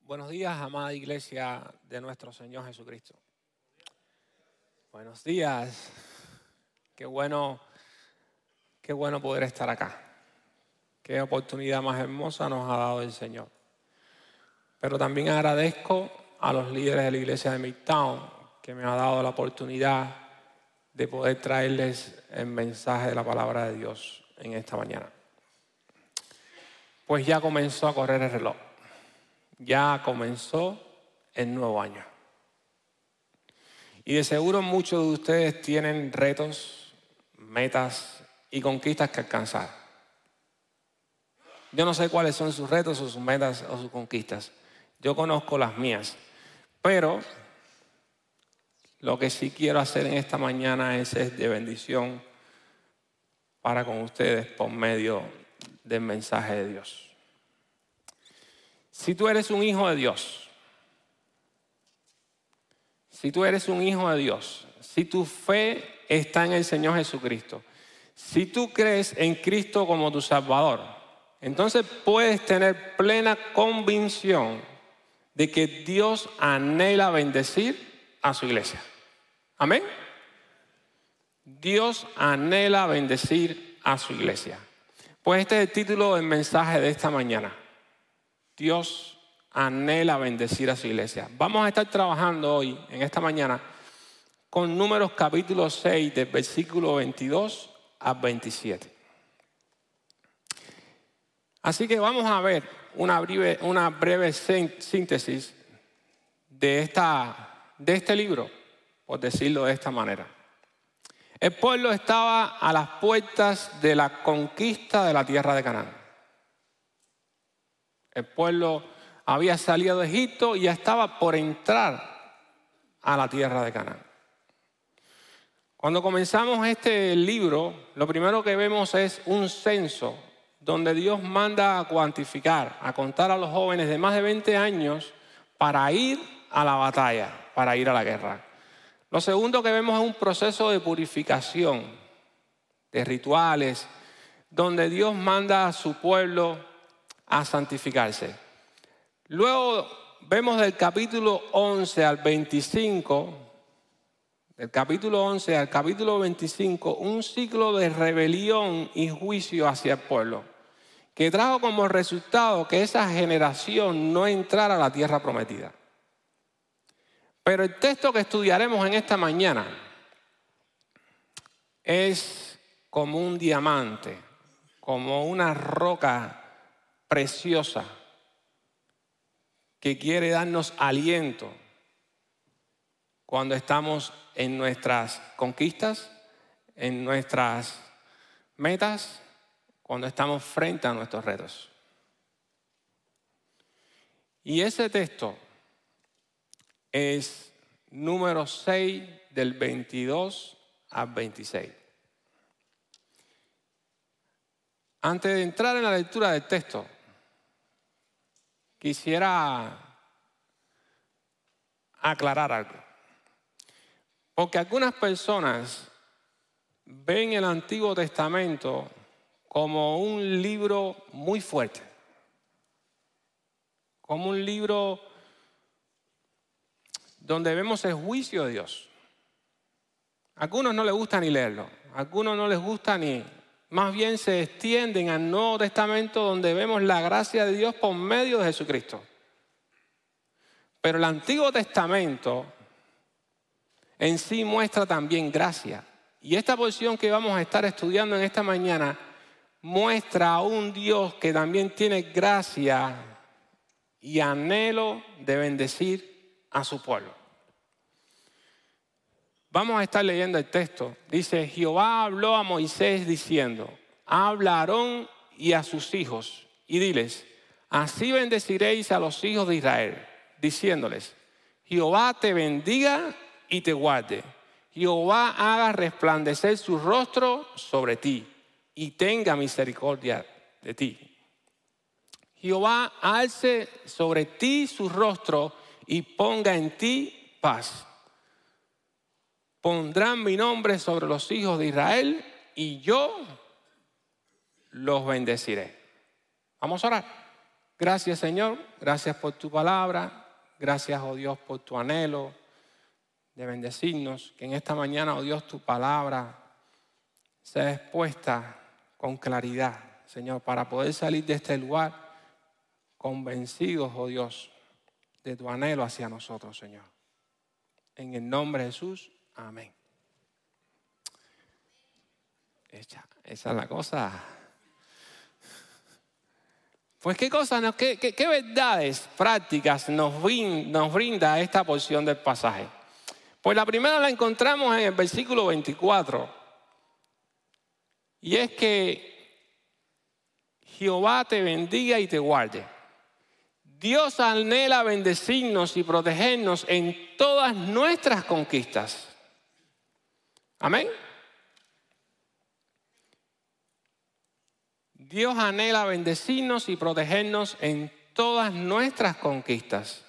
Buenos días, amada iglesia de nuestro Señor Jesucristo. Buenos días. Qué bueno poder estar acá. Qué oportunidad más hermosa nos ha dado el Señor. Pero también agradezco a los líderes de la iglesia de Midtown que me han dado la oportunidad de poder traerles el mensaje de la palabra de Dios en esta mañana. Pues ya comenzó a correr el reloj. Ya comenzó el nuevo año. Y de seguro muchos de ustedes tienen retos, metas y conquistas que alcanzar. Yo no sé cuáles son sus retos o sus metas o sus conquistas. Yo conozco las mías. Pero lo que sí quiero hacer en esta mañana es de bendición para con ustedes por medio del mensaje de Dios. Si tú eres un hijo de Dios, si tu fe está en el Señor Jesucristo, si tú crees en Cristo como tu Salvador, entonces puedes tener plena convicción de que Dios anhela bendecir a su iglesia. Amén. Dios anhela bendecir a su iglesia. Pues este es el título del mensaje de esta mañana. Dios anhela bendecir a su iglesia. Vamos a estar trabajando hoy, en esta mañana, con Números capítulo 6, del versículo 22 a 27. Así que vamos a ver una breve síntesis de este libro, por decirlo de esta manera. El pueblo estaba a las puertas de la conquista de la tierra de Canaán. El pueblo había salido de Egipto y ya estaba por entrar a la tierra de Canaán. Cuando comenzamos este libro, lo primero que vemos es un censo donde Dios manda a cuantificar, a contar a los jóvenes de más de 20 años para ir a la batalla, para ir a la guerra. Lo segundo que vemos es un proceso de purificación, de rituales, donde Dios manda a su pueblo a santificarse. Luego vemos del capítulo 11 al 25, del capítulo 11 al capítulo 25, un ciclo de rebelión y juicio hacia el pueblo, que trajo como resultado que esa generación no entrara a la tierra prometida. Pero el texto que estudiaremos en esta mañana es como un diamante, como una roca preciosa que quiere darnos aliento cuando estamos en nuestras conquistas, en nuestras metas, cuando estamos frente a nuestros retos. Y ese texto es Números 6 del 22 al 26. Antes de entrar en la lectura del texto, quisiera aclarar algo. Porque algunas personas ven el Antiguo Testamento como un libro muy fuerte, como un libro donde vemos el juicio de Dios. A algunos no les gusta ni leerlo, a algunos no les gusta ni, más bien se extienden al Nuevo Testamento donde vemos la gracia de Dios por medio de Jesucristo. Pero el Antiguo Testamento en sí muestra también gracia. Y esta porción que vamos a estar estudiando en esta mañana muestra a un Dios que también tiene gracia y anhelo de bendecir a su pueblo. Vamos a estar leyendo el texto. Dice: Jehová habló a Moisés diciendo: habla a Aarón y a sus hijos y diles: así bendeciréis a los hijos de Israel, diciéndoles: Jehová te bendiga y te guarde. Jehová haga resplandecer su rostro sobre ti y tenga misericordia de ti. Jehová alce sobre ti su rostro y ponga en ti paz. Pondrán mi nombre sobre los hijos de Israel y yo los bendeciré. Vamos a orar. Gracias, Señor. Gracias por tu palabra. Gracias, oh Dios, por tu anhelo de bendecirnos. Que en esta mañana, oh Dios, tu palabra sea expuesta con claridad, Señor, para poder salir de este lugar convencidos, oh Dios, de tu anhelo hacia nosotros, Señor. En el nombre de Jesús, amén. Esa es la cosa. Pues qué cosas, qué verdades prácticas nos brinda esta porción del pasaje. Pues la primera la encontramos en el versículo 24. Y es que Jehová te bendiga y te guarde. Dios anhela bendecirnos y protegernos en todas nuestras conquistas. Amén. Dios anhela bendecirnos y protegernos en todas nuestras conquistas.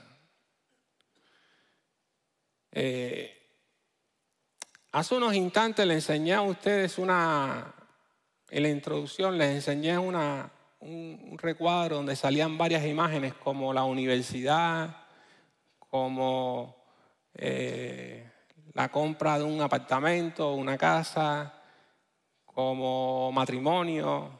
Hace unos instantes les enseñé a ustedes en la introducción les enseñé un recuadro donde salían varias imágenes como la universidad, como la compra de un apartamento, una casa, como matrimonio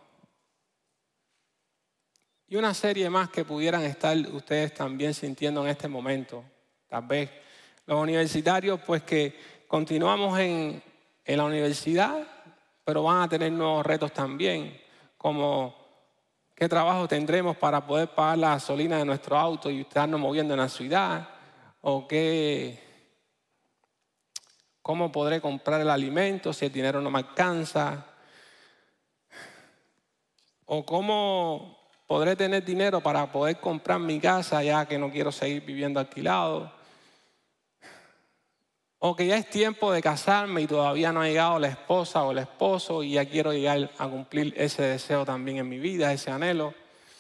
y una serie más que pudieran estar ustedes también sintiendo en este momento. Tal vez los universitarios pues que continuamos en la universidad, pero van a tener nuevos retos también, como qué trabajo tendremos para poder pagar la gasolina de nuestro auto y estarnos moviendo en la ciudad, o cómo podré comprar el alimento si el dinero no me alcanza, o cómo podré tener dinero para poder comprar mi casa ya que no quiero seguir viviendo alquilado. O que ya es tiempo de casarme y todavía no ha llegado la esposa o el esposo y ya quiero llegar a cumplir ese deseo también en mi vida, ese anhelo.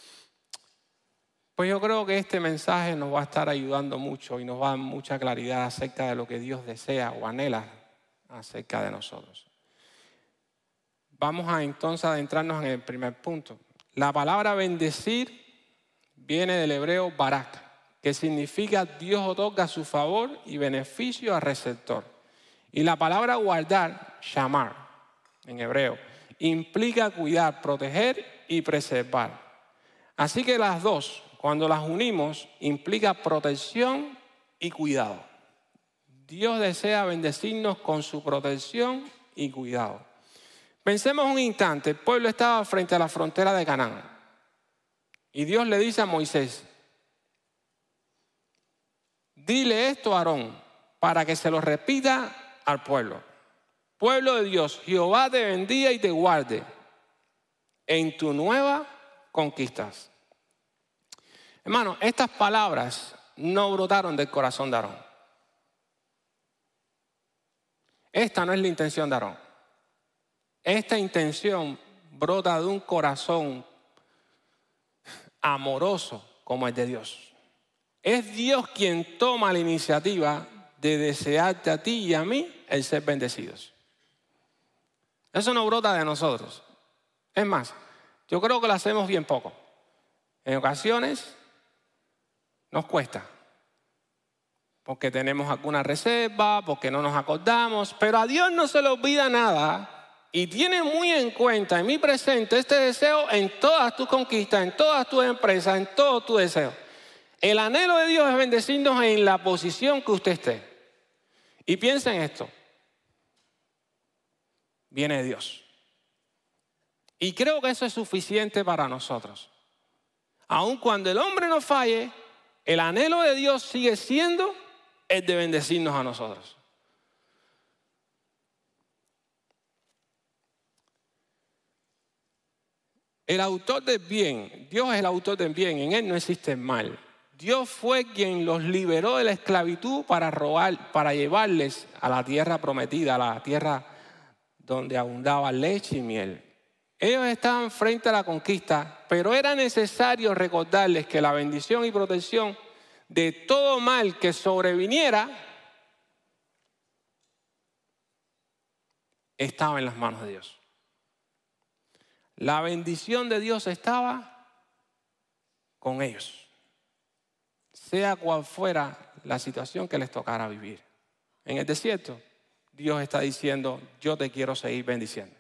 Pues yo creo que este mensaje nos va a estar ayudando mucho y nos va a dar mucha claridad acerca de lo que Dios desea o anhela acerca de nosotros. Vamos a entonces adentrarnos en el primer punto. La palabra bendecir viene del hebreo barak, que significa Dios otorga su favor y beneficio al receptor. Y la palabra guardar, shamar, en hebreo, implica cuidar, proteger y preservar. Así que las dos, cuando las unimos, implica protección y cuidado. Dios desea bendecirnos con su protección y cuidado. Pensemos un instante, el pueblo estaba frente a la frontera de Canaán. Y Dios le dice a Moisés, dile esto a Aarón para que se lo repita al pueblo. Pueblo de Dios, Jehová te bendiga y te guarde en tu nueva conquistas. Hermano, estas palabras no brotaron del corazón de Aarón. Esta no es la intención de Aarón. Esta intención brota de un corazón amoroso como el de Dios. Es Dios quien toma la iniciativa de desearte a ti y a mí el ser bendecidos. Eso no brota de nosotros. Es más, yo creo que lo hacemos bien poco. En ocasiones nos cuesta. Porque tenemos alguna reserva, porque no nos acordamos. Pero a Dios no se le olvida nada. Y tiene muy en cuenta en mi presente este deseo en todas tus conquistas, en todas tus empresas, en todos tus deseos. El anhelo de Dios es bendecirnos en la posición que usted esté. Y piensa en esto. Viene de Dios. Y creo que eso es suficiente para nosotros. Aun cuando el hombre nos falle, el anhelo de Dios sigue siendo el de bendecirnos a nosotros. El autor del bien, Dios es el autor del bien, en Él no existe el mal. Dios fue quien los liberó de la esclavitud para llevarles a la tierra prometida, a la tierra donde abundaba leche y miel. Ellos estaban frente a la conquista, pero era necesario recordarles que la bendición y protección de todo mal que sobreviniera estaba en las manos de Dios. La bendición de Dios estaba con ellos, sea cual fuera la situación que les tocara vivir. En el desierto, Dios está diciendo, yo te quiero seguir bendiciendo.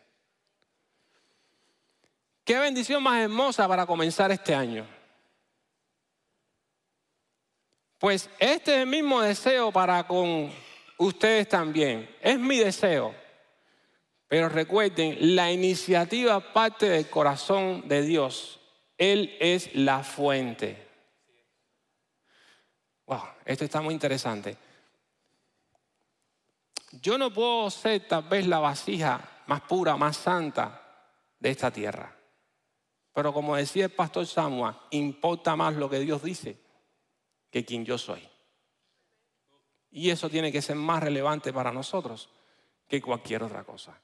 ¿Qué bendición más hermosa para comenzar este año? Pues este es el mismo deseo para con ustedes también. Es mi deseo. Pero recuerden, la iniciativa parte del corazón de Dios. Él es la fuente. Wow, esto está muy interesante. Yo no puedo ser tal vez la vasija más pura, más santa de esta tierra. Pero como decía el pastor Samuel, importa más lo que Dios dice que quien yo soy. Y eso tiene que ser más relevante para nosotros que cualquier otra cosa.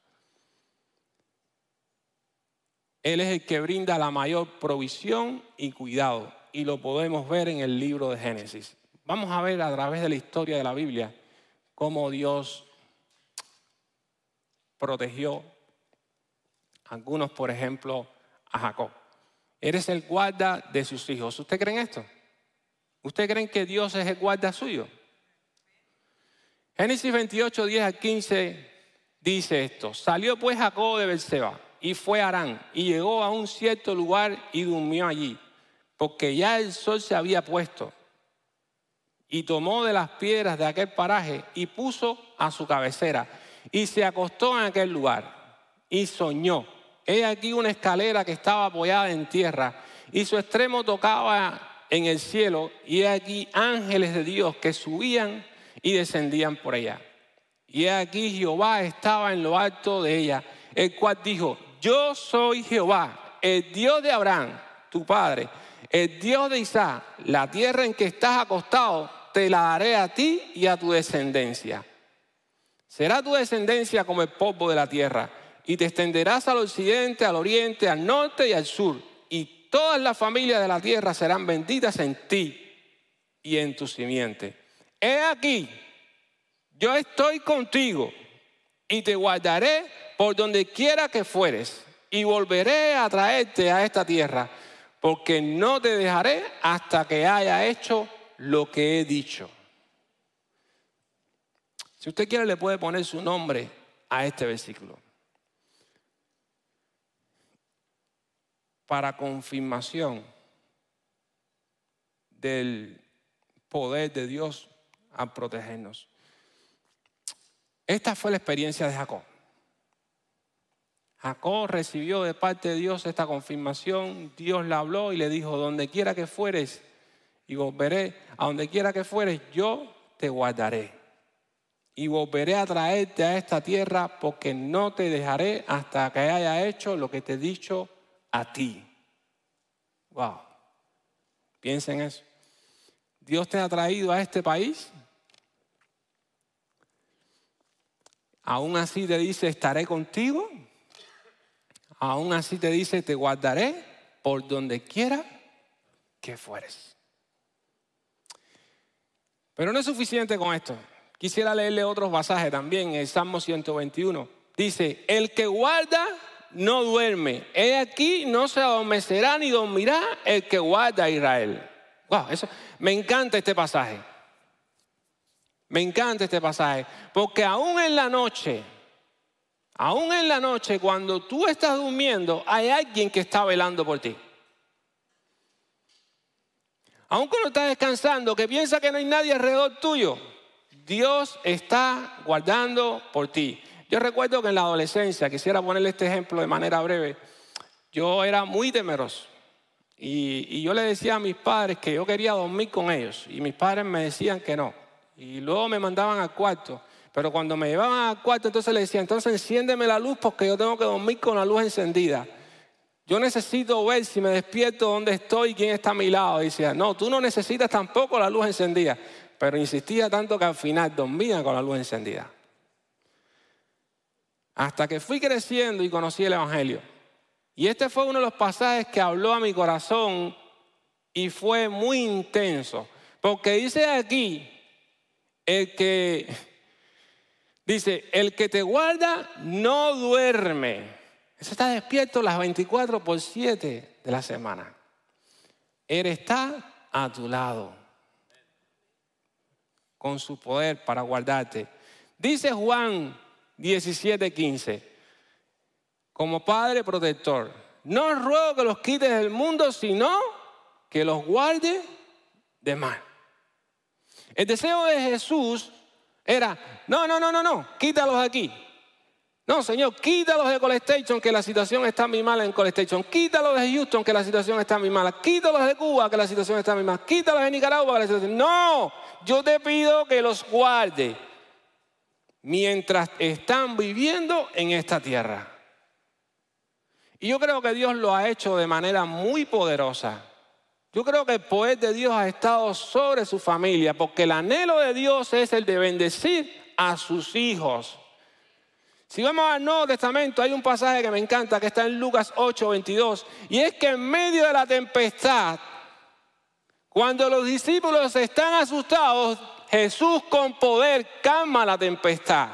Él es el que brinda la mayor provisión y cuidado. Y lo podemos ver en el libro de Génesis. Vamos a ver a través de la historia de la Biblia cómo Dios protegió a algunos, por ejemplo, a Jacob. Eres el guarda de sus hijos. ¿Usted cree en esto? ¿Usted cree que Dios es el guarda suyo? Génesis 28, 10 al 15 dice esto. Salió pues Jacob de Beerseba y fue a Harán y llegó a un cierto lugar y durmió allí, porque ya el sol se había puesto. Y tomó de las piedras de aquel paraje y puso a su cabecera y se acostó en aquel lugar y soñó. He aquí una escalera que estaba apoyada en tierra y su extremo tocaba en el cielo, y he aquí ángeles de Dios que subían y descendían por ella. Y he aquí Jehová estaba en lo alto de ella, el cual dijo, yo soy Jehová, el Dios de Abraham, tu padre, el Dios de Isaac. La tierra en que estás acostado te la daré a ti y a tu descendencia. Será tu descendencia como el polvo de la tierra, y te extenderás al occidente, al oriente, al norte y al sur, y todas las familias de la tierra serán benditas en ti y en tu simiente. He aquí, yo estoy contigo y te guardaré por donde quiera que fueres, y volveré a traerte a esta tierra, porque no te dejaré hasta que haya hecho lo que he dicho. Si usted quiere, le puede poner su nombre a este versículo. Para confirmación del poder de Dios al protegernos. Esta fue la experiencia de Jacob. Jacob recibió de parte de Dios esta confirmación. Dios le habló y le dijo, donde quiera que fueres, y volveré, a donde quiera que fueres, yo te guardaré. Y volveré a traerte a esta tierra, porque no te dejaré hasta que haya hecho lo que te he dicho a ti. Wow. Piensen eso. Dios te ha traído a este país. Aún así te dice, estaré contigo. Aún así te dice, te guardaré por donde quiera que fueres. Pero no es suficiente con esto. Quisiera leerle otros pasajes también. En el Salmo 121 dice, el que guarda no duerme. He aquí no se adormecerá ni dormirá el que guarda a Israel. Wow, me encanta este pasaje. Me encanta este pasaje. Porque aún en la noche, cuando tú estás durmiendo, hay alguien que está velando por ti. Aún cuando estás descansando, que piensa que no hay nadie alrededor tuyo, Dios está guardando por ti. Yo recuerdo que en la adolescencia, quisiera ponerle este ejemplo de manera breve, yo era muy temeroso. Y yo le decía a mis padres que yo quería dormir con ellos. Y mis padres me decían que no. Y luego me mandaban al cuarto. Pero cuando me llevaban al cuarto, entonces le decía, entonces enciéndeme la luz porque yo tengo que dormir con la luz encendida. Yo necesito ver si me despierto dónde estoy y quién está a mi lado. Y decía, no, tú no necesitas tampoco la luz encendida. Pero insistía tanto que al final dormía con la luz encendida. Hasta que fui creciendo y conocí el Evangelio. Y este fue uno de los pasajes que habló a mi corazón y fue muy intenso. Porque dice aquí, el que te guarda no duerme. Eso está despierto las 24/7 de la semana. Él está a tu lado con su poder para guardarte. Dice Juan 17:15, como Padre protector, no os ruego que los quites del mundo, sino que los guarde de mal. El deseo de Jesús era, no, quítalos aquí. No, Señor, quítalos de College Station, que la situación está muy mala en College Station. Quítalos de Houston, que la situación está muy mala. Quítalos de Cuba, que la situación está muy mala. Quítalos de Nicaragua, que la situación... No, yo te pido que los guarde mientras están viviendo en esta tierra. Y yo creo que Dios lo ha hecho de manera muy poderosa. Yo creo que el poder de Dios ha estado sobre su familia, porque el anhelo de Dios es el de bendecir a sus hijos. Si vamos al Nuevo Testamento, hay un pasaje que me encanta, que está en Lucas 8:22, y es que en medio de la tempestad, cuando los discípulos están asustados, Jesús con poder calma la tempestad.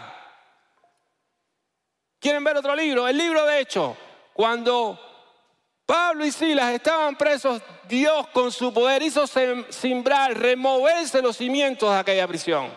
¿Quieren ver otro libro? El libro de Hechos. Cuando Pablo y Silas estaban presos, Dios con su poder hizo sembrar, removerse los cimientos de aquella prisión.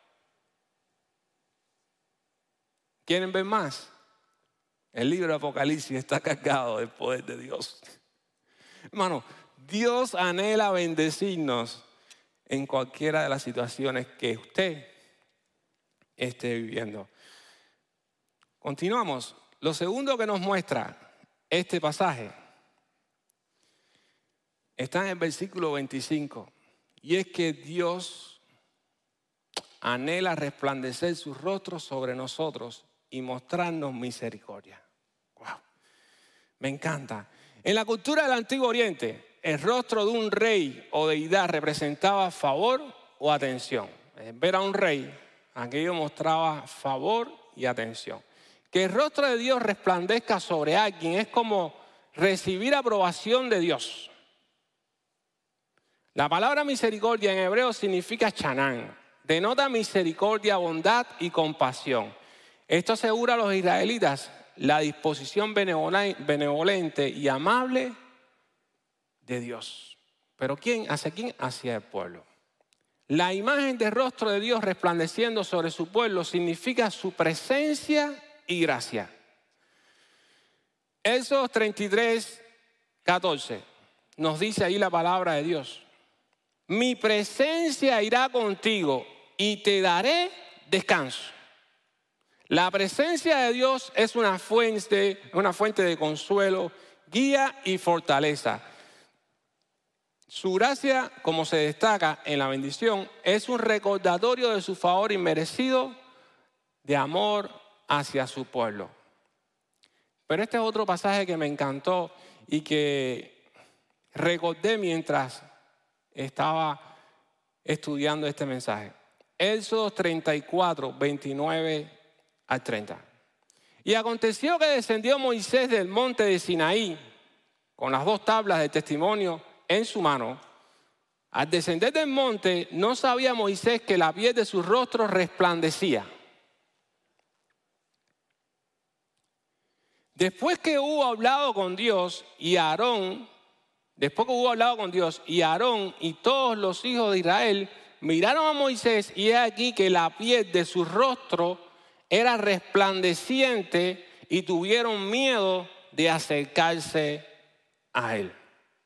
¿Quieren ver más? El libro de Apocalipsis está cargado del poder de Dios. Hermano, Dios anhela bendecirnos en cualquiera de las situaciones que usted esté viviendo. Continuamos. Lo segundo que nos muestra este pasaje está en el versículo 25. Y es que Dios anhela resplandecer su rostro sobre nosotros y mostrarnos misericordia. Wow. Me encanta. En la cultura del Antiguo Oriente, el rostro de un rey o deidad representaba favor o atención. Ver a un rey, aquello mostraba favor y atención. Que el rostro de Dios resplandezca sobre alguien es como recibir aprobación de Dios. La palabra misericordia en hebreo significa chanán. Denota misericordia, bondad y compasión. Esto asegura a los israelitas la disposición benevolente y amable de Dios. ¿Pero quién? ¿Hacia quién? Hacia el pueblo. La imagen del rostro de Dios resplandeciendo sobre su pueblo significa su presencia y gracia. Éxodo 33:14 nos dice ahí la palabra de Dios. Mi presencia irá contigo y te daré descanso. La presencia de Dios es una fuente de consuelo, guía y fortaleza. Su gracia, como se destaca en la bendición, es un recordatorio de su favor inmerecido de amor hacia su pueblo. Pero este es otro pasaje que me encantó y que recordé mientras estaba estudiando este mensaje. Éxodo 34, 29 al 30. Y aconteció que descendió Moisés del monte de Sinaí con las 2 tablas de testimonio en su mano. Al descender del monte no sabía Moisés que la piel de su rostro resplandecía. Después que hubo hablado con Dios y Aarón y todos los hijos de Israel miraron a Moisés, y he aquí que la piel de su rostro era resplandeciente y tuvieron miedo de acercarse a él.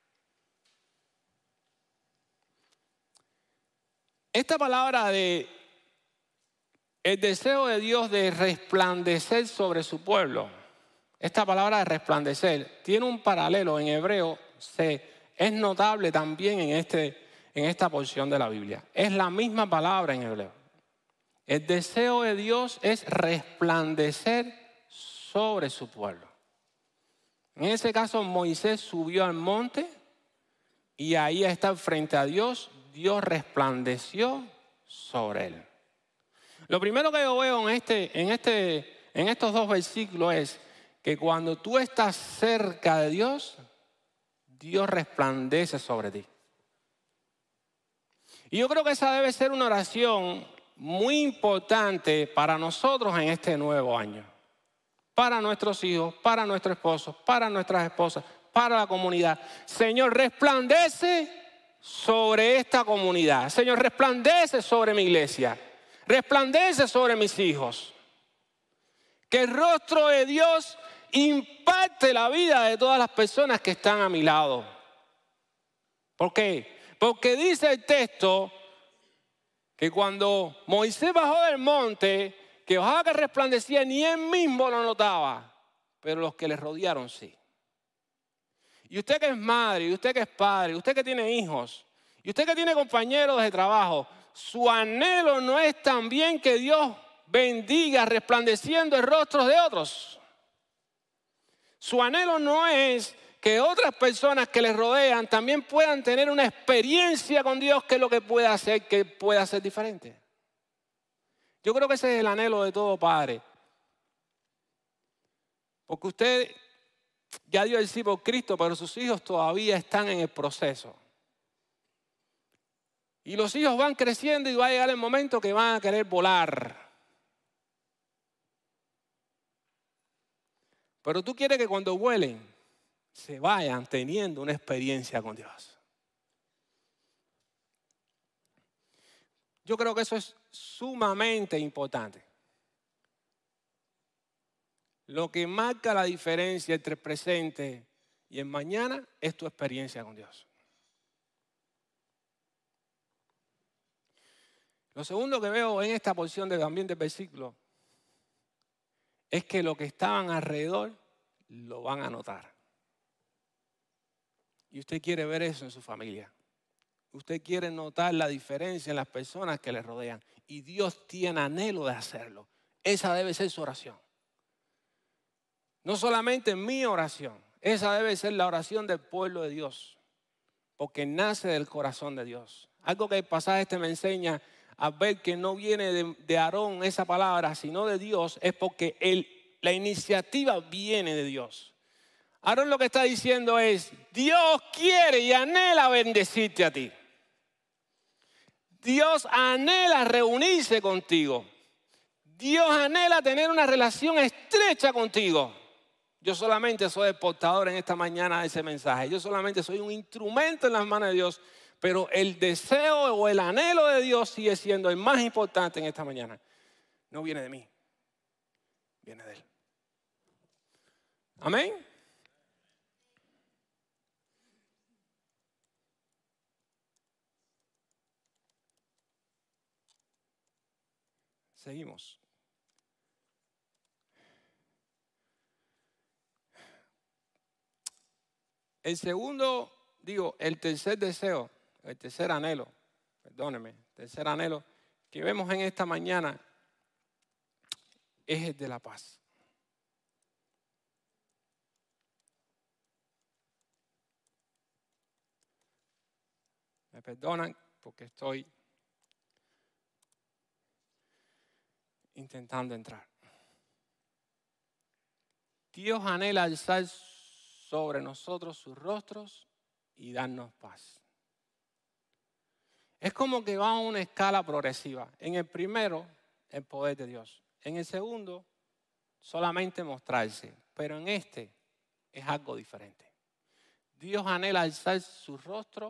Esta palabra de el deseo de Dios de resplandecer sobre su pueblo, esta palabra de resplandecer tiene un paralelo en hebreo, es notable también en esta porción de la Biblia. Es la misma palabra en hebreo. El deseo de Dios es resplandecer sobre su pueblo. En ese caso, Moisés subió al monte y ahí está frente a Dios. Dios resplandeció sobre él. Lo primero que yo veo en estos 2 versículos es que cuando tú estás cerca de Dios, Dios resplandece sobre ti. Y yo creo que esa debe ser una oración muy importante para nosotros en este nuevo año. Para nuestros hijos, para nuestros esposos, para nuestras esposas, para la comunidad. Señor, resplandece sobre esta comunidad. Señor, resplandece sobre mi iglesia. Resplandece sobre mis hijos. Que el rostro de Dios impacte la vida de todas las personas que están a mi lado. ¿Por qué? Porque dice el texto que cuando Moisés bajó del monte, que bajaba que resplandecía, ni él mismo lo notaba, pero los que le rodearon sí. Y usted que es madre, y usted que es padre, y usted que tiene hijos, y usted que tiene compañeros de trabajo, su anhelo no es también que Dios bendiga resplandeciendo el rostro de otros. Su anhelo no es que otras personas que les rodean también puedan tener una experiencia con Dios, que es lo que pueda hacer que pueda ser diferente. Yo creo que ese es el anhelo de todo padre. Porque usted ya dio el sí por Cristo, pero sus hijos todavía están en el proceso. Y los hijos van creciendo y va a llegar el momento que van a querer volar. Pero tú quieres que cuando vuelen se vayan teniendo una experiencia con Dios. Yo creo que eso es sumamente importante. Lo que marca la diferencia entre el presente y el mañana es tu experiencia con Dios. Lo segundo que veo en esta porción también del versículo es que los que estaban alrededor lo van a notar. Y usted quiere ver eso en su familia. Usted quiere notar la diferencia en las personas que le rodean. Y Dios tiene anhelo de hacerlo. Esa debe ser su oración. No solamente mi oración. Esa debe ser la oración del pueblo de Dios. Porque nace del corazón de Dios. Algo que el pasaje me enseña a ver que no viene de Aarón esa palabra, sino de Dios, es porque la iniciativa viene de Dios. Aarón lo que está diciendo es, Dios quiere y anhela bendecirte a ti. Dios anhela reunirse contigo. Dios anhela tener una relación estrecha contigo. Yo solamente soy el portador en esta mañana de ese mensaje. Yo solamente soy un instrumento en las manos de Dios. Pero el deseo o el anhelo de Dios sigue siendo el más importante en esta mañana. No viene de mí, viene de Él. Amén. Seguimos. El tercer deseo, el tercer anhelo, tercer anhelo que vemos en esta mañana es el de la paz. Me perdonan porque estoy intentando entrar. Dios anhela alzar sobre nosotros sus rostros y darnos paz. Es como que va a una escala progresiva. En el primero, el poder de Dios. En el segundo, solamente mostrarse. Pero en este es algo diferente. Dios anhela alzar su rostro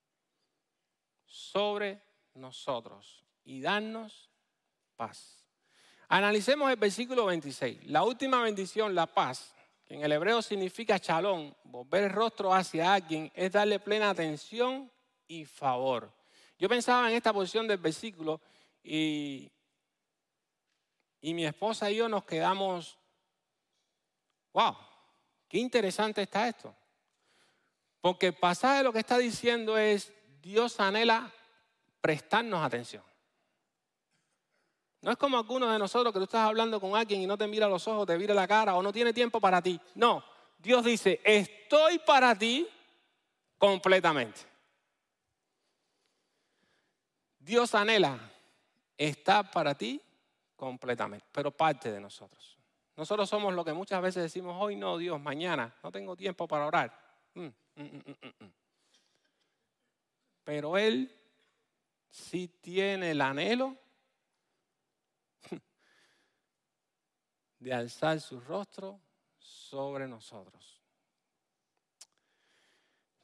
sobre nosotros y darnos paz. Analicemos el versículo 26. La última bendición, la paz, que en el hebreo significa shalom, volver el rostro hacia alguien, es darle plena atención y favor. Yo pensaba en esta porción del versículo y mi esposa y yo nos quedamos, wow, qué interesante está esto. Porque el pasaje lo que está diciendo es, Dios anhela prestarnos atención. No es como algunos de nosotros que tú estás hablando con alguien y no te mira a los ojos, te mira la cara o no tiene tiempo para ti. No, Dios dice, estoy para ti completamente. Dios anhela estar para ti completamente, pero parte de nosotros. Nosotros somos lo que muchas veces decimos, hoy no, Dios, mañana, no tengo tiempo para orar. Pero Él sí tiene el anhelo de alzar su rostro sobre nosotros.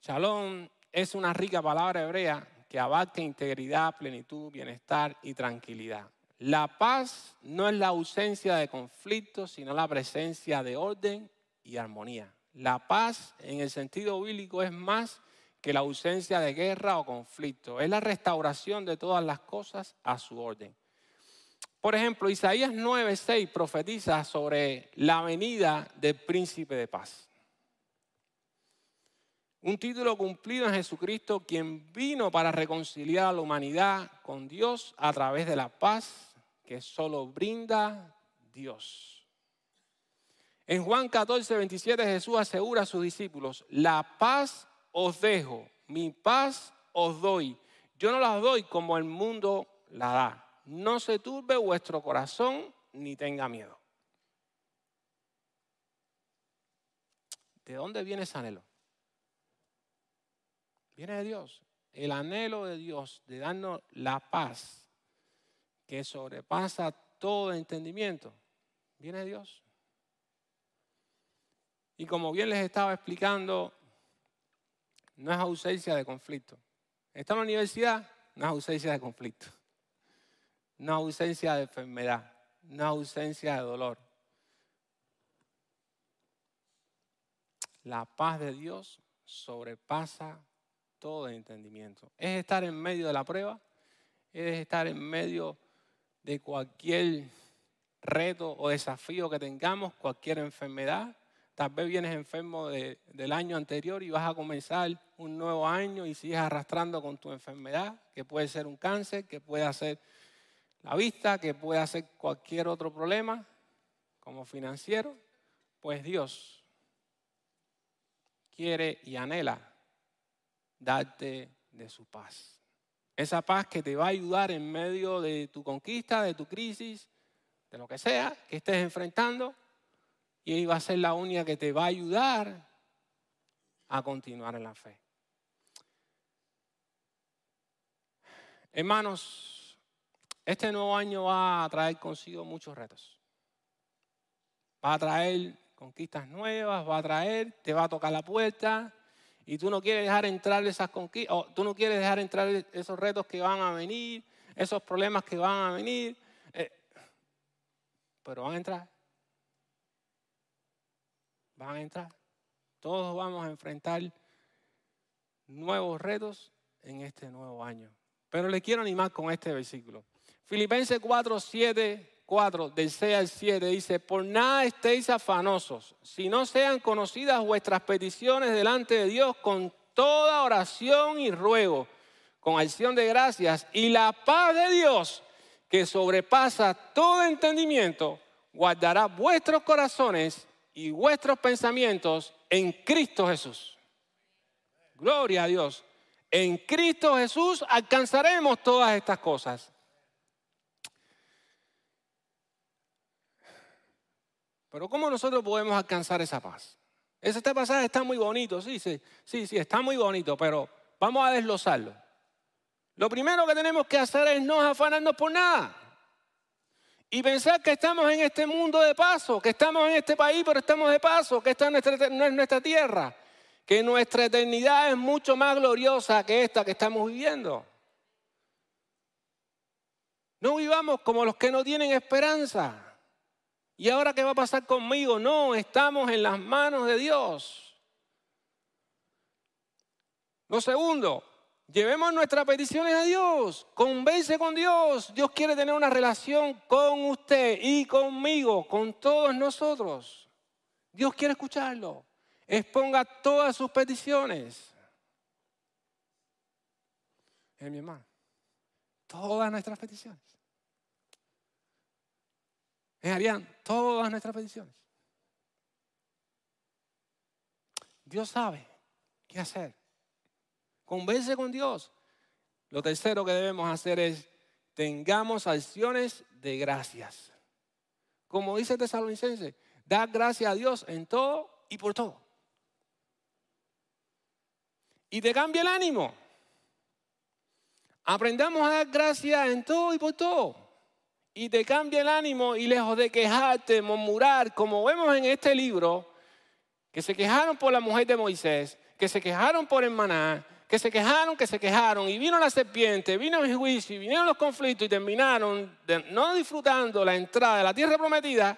Shalom es una rica palabra hebrea que abarca integridad, plenitud, bienestar y tranquilidad. La paz no es la ausencia de conflictos, sino la presencia de orden y armonía. La paz, en el sentido bíblico, es más que la ausencia de guerra o conflicto. Es la restauración de todas las cosas a su orden. Por ejemplo, Isaías 9:6 profetiza sobre la venida del príncipe de paz. Un título cumplido en Jesucristo, quien vino para reconciliar a la humanidad con Dios a través de la paz que solo brinda Dios. En Juan 14:27 Jesús asegura a sus discípulos: la paz os dejo, mi paz os doy. Yo no la doy como el mundo la da. No se turbe vuestro corazón ni tenga miedo. ¿De dónde viene ese anhelo? Viene de Dios. El anhelo de Dios de darnos la paz que sobrepasa todo entendimiento, viene de Dios. Y como bien les estaba explicando, no es ausencia de conflicto. Estamos en la universidad, no es ausencia de conflicto. No es ausencia de enfermedad, no es ausencia de dolor. La paz de Dios sobrepasa todo entendimiento. Es estar en medio de la prueba, es estar en medio de cualquier reto o desafío que tengamos, cualquier enfermedad. Tal vez vienes enfermo del año anterior y vas a comenzar un nuevo año y sigues arrastrando con tu enfermedad, que puede ser un cáncer, que puede ser la vista, que puede ser cualquier otro problema, como financiero. Pues Dios quiere y anhela darte de su paz. Esa paz que te va a ayudar en medio de tu conquista, de tu crisis, de lo que sea que estés enfrentando. Y ahí va a ser la única que te va a ayudar a continuar en la fe. Hermanos, este nuevo año va a traer consigo muchos retos. Va a traer conquistas nuevas, te va a tocar la puerta. Y tú no quieres dejar entrar esas conquistas, o tú no quieres dejar entrar esos retos que van a venir, esos problemas que van a venir. Pero van a entrar. Van a entrar. Todos vamos a enfrentar nuevos retos en este nuevo año. Pero le quiero animar con este versículo. Filipenses 4, del 6 al 7 dice: por nada estéis afanosos, si no sean conocidas vuestras peticiones delante de Dios con toda oración y ruego, con acción de gracias, y la paz de Dios, que sobrepasa todo entendimiento, guardará vuestros corazones y vuestros pensamientos en Cristo Jesús. Gloria a Dios. En Cristo Jesús alcanzaremos todas estas cosas. Pero ¿cómo nosotros podemos alcanzar esa paz? Este pasaje está muy bonito, sí, está muy bonito, pero vamos a desglosarlo. Lo primero que tenemos que hacer es no afanarnos por nada. Y pensar que estamos en este mundo de paso, que estamos en este país, pero estamos de paso, que esta no es nuestra tierra, que nuestra eternidad es mucho más gloriosa que esta que estamos viviendo. No vivamos como los que no tienen esperanza. ¿Y ahora qué va a pasar conmigo? No, estamos en las manos de Dios. Lo segundo, llevemos nuestras peticiones a Dios. Converse con Dios. Dios quiere tener una relación con usted y conmigo, con todos nosotros. Dios quiere escucharlo. Exponga todas sus peticiones. Mi hermano, todas nuestras peticiones. Harían todas nuestras peticiones. Dios sabe qué hacer. Converse con Dios. Lo tercero que debemos hacer es tengamos acciones de gracias. Como dice Tesalonicenses, dar gracias a Dios en todo y por todo. Y te cambia el ánimo. Aprendamos a dar gracias en todo y por todo. Y te cambia el ánimo y lejos de quejarte, murmurar, como vemos en este libro, que se quejaron por la mujer de Moisés, que se quejaron por el maná, que se quejaron, y vino la serpiente, vino el juicio, y vinieron los conflictos y terminaron no disfrutando la entrada de la tierra prometida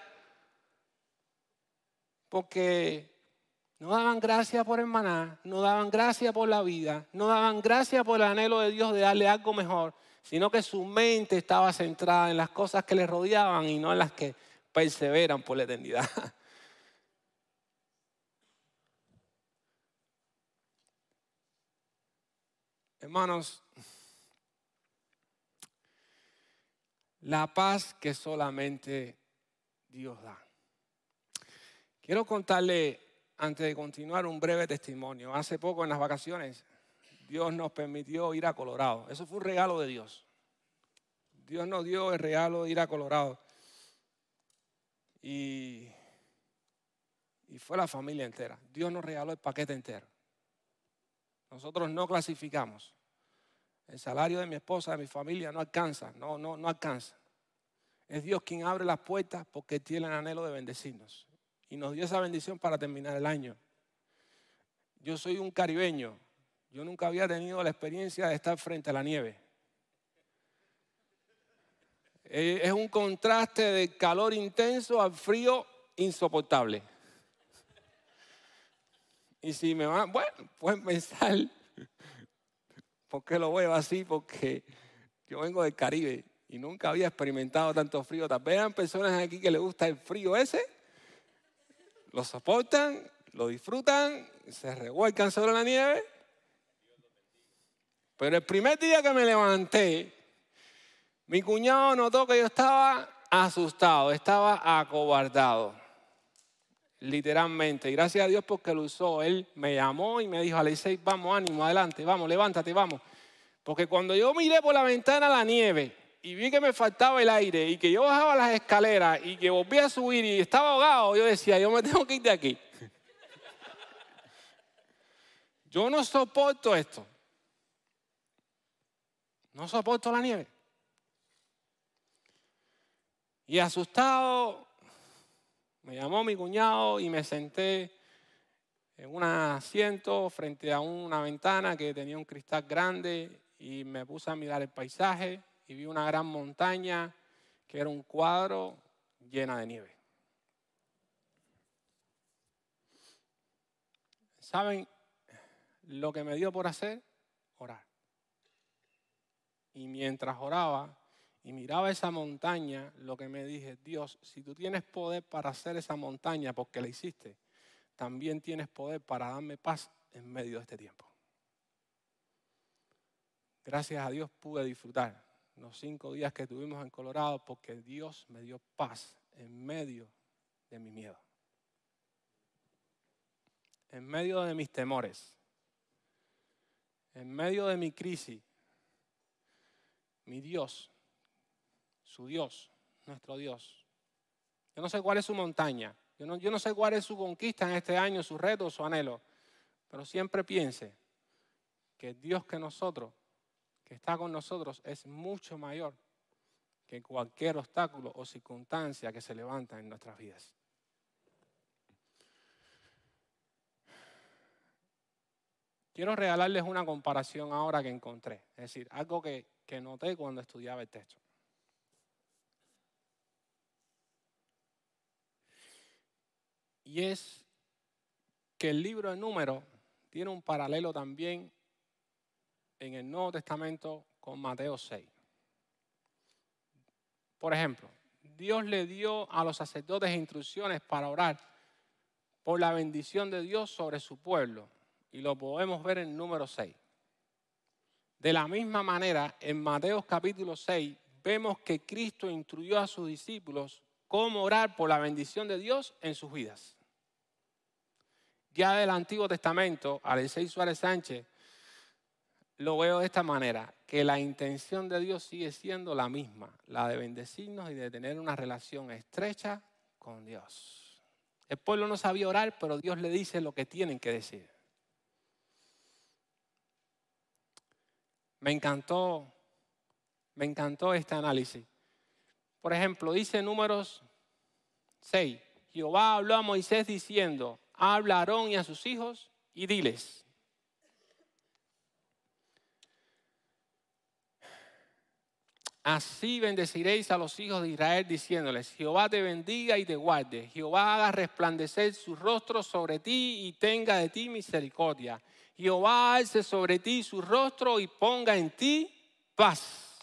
porque no daban gracias por el maná, no daban gracias por la vida, no daban gracias por el anhelo de Dios de darle algo mejor, sino que su mente estaba centrada en las cosas que le rodeaban y no en las que perseveran por la eternidad. Hermanos, la paz que solamente Dios da. Quiero contarle, antes de continuar, un breve testimonio. Hace poco, en las vacaciones, Dios nos permitió ir a Colorado. Eso fue un regalo de Dios. Dios nos dio el regalo de ir a Colorado. Y fue la familia entera. Dios nos regaló el paquete entero. Nosotros no clasificamos. El salario de mi esposa, de mi familia, no alcanza. No alcanza. Es Dios quien abre las puertas porque tiene el anhelo de bendecirnos. Y nos dio esa bendición para terminar el año. Yo soy un caribeño. Yo nunca había tenido la experiencia de estar frente a la nieve. Es un contraste de calor intenso al frío insoportable. Y si me van, bueno, pueden pensar, ¿por qué lo veo así? Porque yo vengo del Caribe y nunca había experimentado tanto frío. Tal vez hay personas aquí que les gusta el frío ese, lo soportan, lo disfrutan, se revuelcan sobre la nieve. Pero el primer día que me levanté, mi cuñado notó que yo estaba asustado, estaba acobardado, literalmente. Y gracias a Dios porque lo usó. Él me llamó y me dijo: Aleisei, vamos, ánimo, adelante, vamos, levántate, vamos. Porque cuando yo miré por la ventana la nieve y vi que me faltaba el aire y que yo bajaba las escaleras y que volvía a subir y estaba ahogado, yo decía: yo me tengo que ir de aquí. Yo no soporto esto. No soporto la nieve. Y asustado, me llamó mi cuñado y me senté en un asiento frente a una ventana que tenía un cristal grande y me puse a mirar el paisaje y vi una gran montaña que era un cuadro llena de nieve. ¿Saben lo que me dio por hacer? Orar. Y mientras oraba y miraba esa montaña, lo que me dije: Dios, si tú tienes poder para hacer esa montaña porque la hiciste, también tienes poder para darme paz en medio de este tiempo. Gracias a Dios pude disfrutar los 5 días que tuvimos en Colorado porque Dios me dio paz en medio de mi miedo, en medio de mis temores, en medio de mi crisis. Mi Dios, su Dios, nuestro Dios. Yo no sé cuál es su montaña, yo no sé cuál es su conquista en este año, su reto, su anhelo, pero siempre piense que el Dios que está con nosotros, es mucho mayor que cualquier obstáculo o circunstancia que se levanta en nuestras vidas. Quiero regalarles una comparación ahora que encontré, es decir, algo que noté cuando estudiaba el texto. Y es que el libro de Números tiene un paralelo también en el Nuevo Testamento con Mateo 6. Por ejemplo, Dios le dio a los sacerdotes instrucciones para orar por la bendición de Dios sobre su pueblo. Y lo podemos ver en Número 6. De la misma manera, en Mateo capítulo 6, vemos que Cristo instruyó a sus discípulos cómo orar por la bendición de Dios en sus vidas. Ya del Antiguo Testamento, Aleisei Suárez Sánchez, lo veo de esta manera, que la intención de Dios sigue siendo la misma, la de bendecirnos y de tener una relación estrecha con Dios. El pueblo no sabía orar, pero Dios le dice lo que tienen que decir. Me encantó este análisis. Por ejemplo, dice en Números 6, Jehová habló a Moisés diciendo: habla a Aarón y a sus hijos y diles. Así bendeciréis a los hijos de Israel diciéndoles: Jehová te bendiga y te guarde. Jehová haga resplandecer su rostro sobre ti y tenga de ti misericordia. Jehová alce sobre ti su rostro y ponga en ti paz.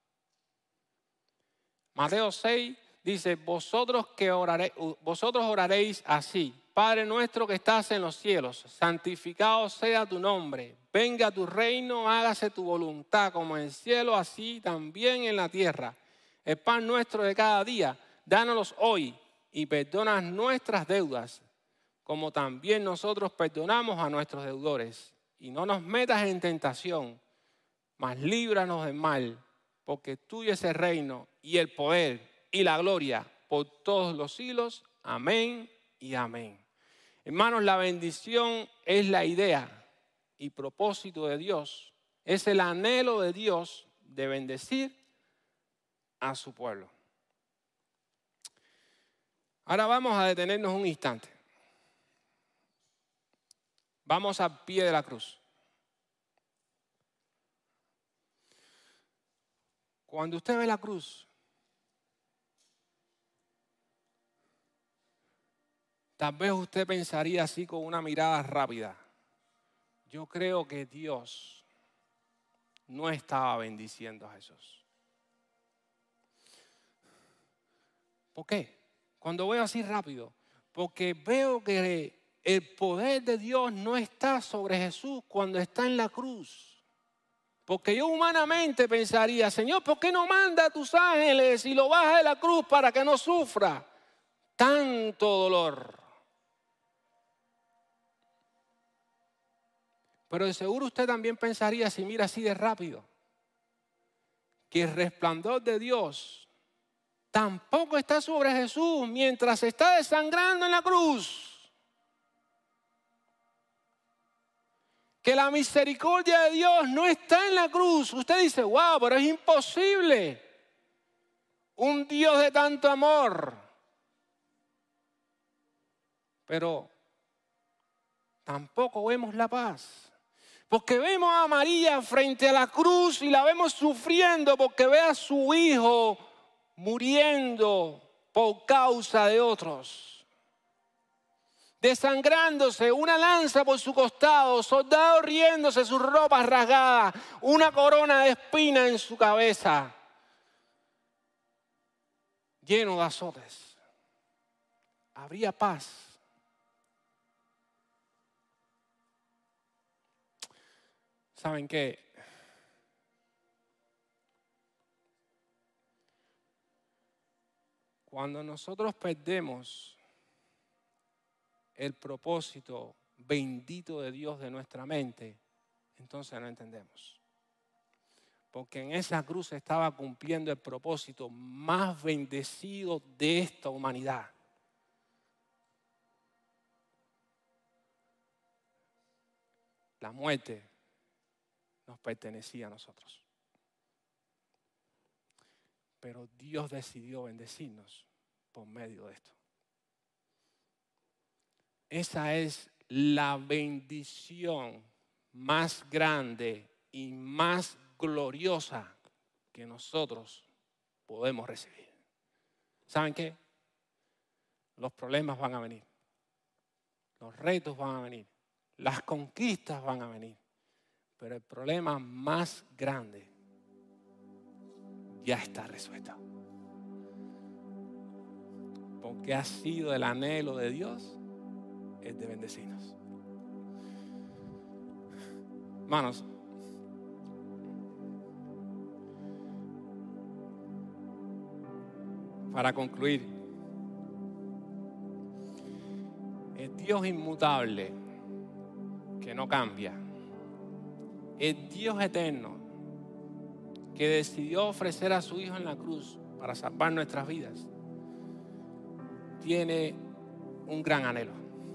Mateo 6 dice: vosotros oraréis así: Padre nuestro que estás en los cielos, santificado sea tu nombre. Venga tu reino, hágase tu voluntad como en el cielo, así también en la tierra. El pan nuestro de cada día, dánoslo hoy y perdona nuestras deudas, como también nosotros perdonamos a nuestros deudores. Y no nos metas en tentación, mas líbranos del mal, porque tuyo es el reino y el poder y la gloria por todos los siglos. Amén y amén. Hermanos, la bendición es la idea y propósito de Dios. Es el anhelo de Dios de bendecir a su pueblo. Ahora vamos a detenernos un instante. Vamos al pie de la cruz. Cuando usted ve la cruz, tal vez usted pensaría así con una mirada rápida: yo creo que Dios no estaba bendiciendo a Jesús. ¿Por qué? Cuando veo así rápido, porque veo que el poder de Dios no está sobre Jesús cuando está en la cruz. Porque yo humanamente pensaría: Señor, ¿por qué no manda a tus ángeles y lo baja de la cruz para que no sufra tanto dolor? Pero de seguro usted también pensaría, si mira así de rápido, que el resplandor de Dios tampoco está sobre Jesús mientras se está desangrando en la cruz. Que la misericordia de Dios no está en la cruz. Usted dice: wow, pero es imposible. Un Dios de tanto amor. Pero tampoco vemos la paz. Porque vemos a María frente a la cruz y la vemos sufriendo porque ve a su hijo muriendo por causa de otros. Desangrándose, una lanza por su costado, soldados riéndose, sus ropas rasgadas, una corona de espinas en su cabeza, lleno de azotes. Habría paz. ¿Saben qué? Cuando nosotros perdemos el propósito bendito de Dios de nuestra mente, entonces no entendemos. Porque en esa cruz se estaba cumpliendo el propósito más bendecido de esta humanidad. La muerte nos pertenecía a nosotros. Pero Dios decidió bendecirnos por medio de esto. Esa es la bendición más grande y más gloriosa que nosotros podemos recibir. ¿Saben qué? Los problemas van a venir. Los retos van a venir. Las conquistas van a venir. Pero el problema más grande ya está resuelto. Porque ha sido el anhelo de Dios el de bendecirnos. Hermanos, para concluir, el Dios inmutable que no cambia, el Dios eterno que decidió ofrecer a su Hijo en la cruz para salvar nuestras vidas, tiene un gran anhelo,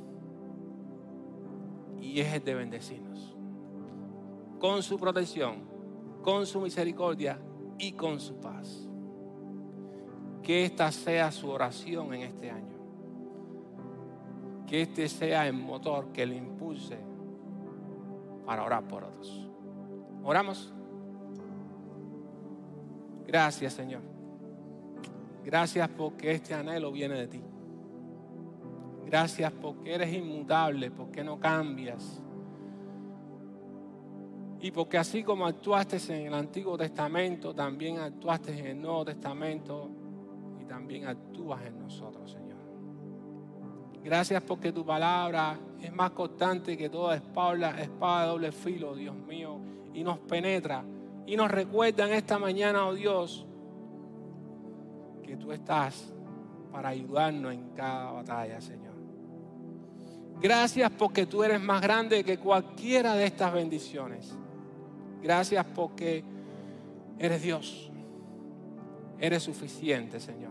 y es el de bendecirnos con su protección, con su misericordia y con su paz. Que esta sea su oración en este año. Que este sea el motor que le impulse para orar por otros. ¿Oramos? Gracias, Señor. Gracias porque este anhelo viene de ti. Gracias porque eres inmutable, porque no cambias. Y porque así como actuaste en el Antiguo Testamento, también actuaste en el Nuevo Testamento y también actúas en nosotros, Señor. Gracias porque tu palabra es más constante que toda espada de doble filo, Dios mío, y nos penetra y nos recuerda en esta mañana, oh Dios, que tú estás para ayudarnos en cada batalla, Señor. Gracias porque tú eres más grande que cualquiera de estas bendiciones. Gracias porque eres Dios. Eres suficiente, Señor.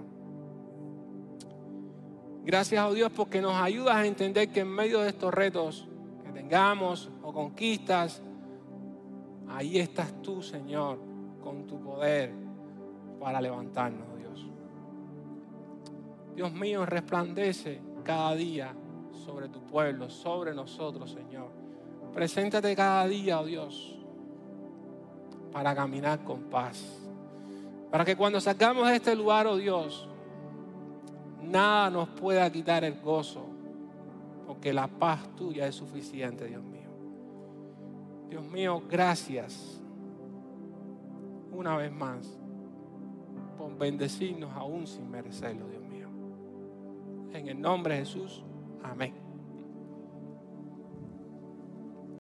Gracias, oh Dios, porque nos ayudas a entender que en medio de estos retos que tengamos o conquistas, ahí estás tú, Señor, con tu poder para levantarnos, Dios. Dios mío, resplandece cada día sobre tu pueblo, sobre nosotros, Señor. Preséntate cada día, oh Dios, para caminar con paz. Para que cuando salgamos de este lugar, oh Dios, nada nos pueda quitar el gozo, porque la paz tuya es suficiente, Dios mío. Dios mío, gracias una vez más por bendecirnos aún sin merecerlo, Dios mío. En el nombre de Jesús, amén.